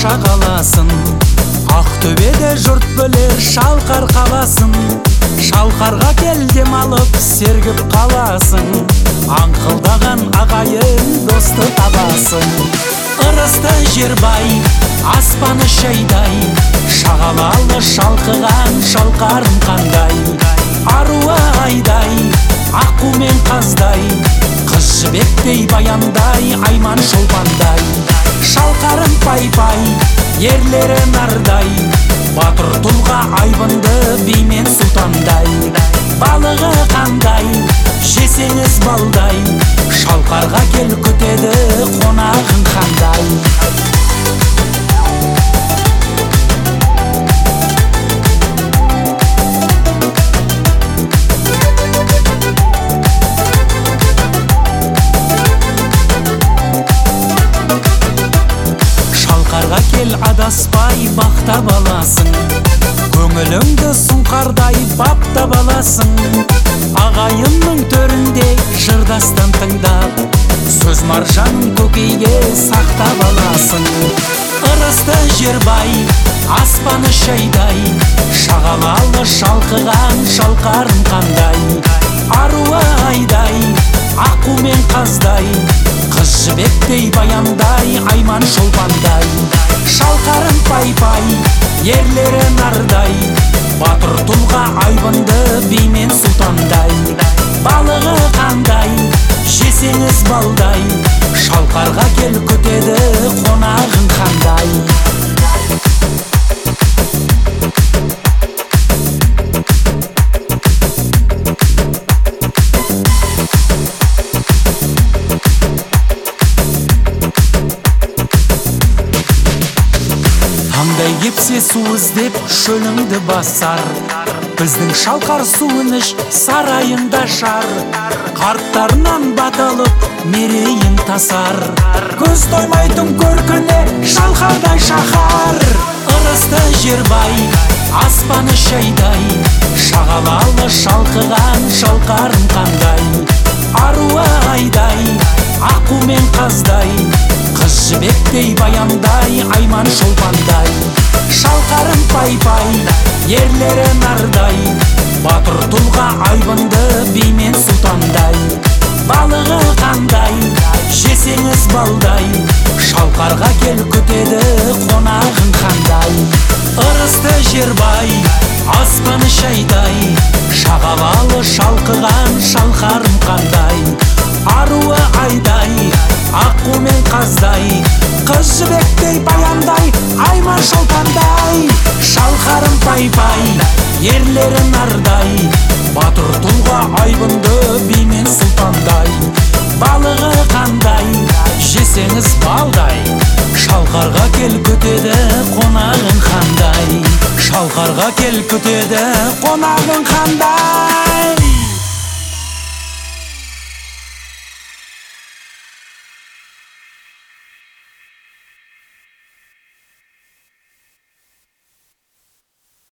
шағаласын. Ақтөбеде жұрт білер Шалқар қаласын. Шалқарға кел демалып сергіп қаласың. Аңқылдаған ағайын досты табасың. Ырысты жер бай, аспаны шайдай, шағалалы шалқыған шалқарым қандай. Аруы айдай, аққу мен қаздай, қыз жібектей баяндай, айман шолпандай. Шалқарым пай-пай, ерлері нардай, батыр тұлға айбынды бимен сұлтандай. Балығы қандай, жесеңіз балдай, шалқарға кел күтеді қонағың қандай. Шалқарға кел адаспай бақта баласың. Көңіліңді сұңқардай бапта баласың. Ағайынның төрінде жырдастан тыңдап, сөз маржанын көкейге сақтап аласың. Ырысты жер бай, аспаны шайдай, шағалалы шалқыған шалқарым қандай. Аруы айдай, аққу мен қаздай, қыз жібектей баяндай, айман шолпандай. Шалқарым пай-пай, ерлері нардай, батыр тұлға айбынды бимен сұлтандай. Балығы қандай, жесеңіз балдай, шалқарға кел күтеді қонағың қандай. Таңдай кепсе су іздеп шөліңді басар, біздің шалқар суын іш сарайында шар. Қарттарынан баталып мерейін тасар, көз тоймайтын көркіне шалқардай шахар. Ырысты жер бай, аспаны шайдай, шағалалы шалқыған шалқарым қандай. Аруы айдай, аққу мен қаздай, қыз жібектей баяндай, айман шолпандай. Шалқарым пай-пай, ерлері нардай, батыр тұлға айбынды бимен сұлтандай. Балығы қандай, жесеңіз балдай, шалқарға кел күтеді қонағың қандай. Ырысты жер бай, аспаны шайдай, шағалалы шалқыған шалқарым қандай. Аруы айдай, аққу мен қаздай, қыз жібектей баяндай, айман шолпандай. Шалқарым пай-пай, ерлері нардай, батыр тұлға айбынды бимен сұлтандай. Балығы қандай, жесеңіз балдай, шалқарға кел күтеді қонағың қандай. Шалқарға кел күтеді қонағың қандай.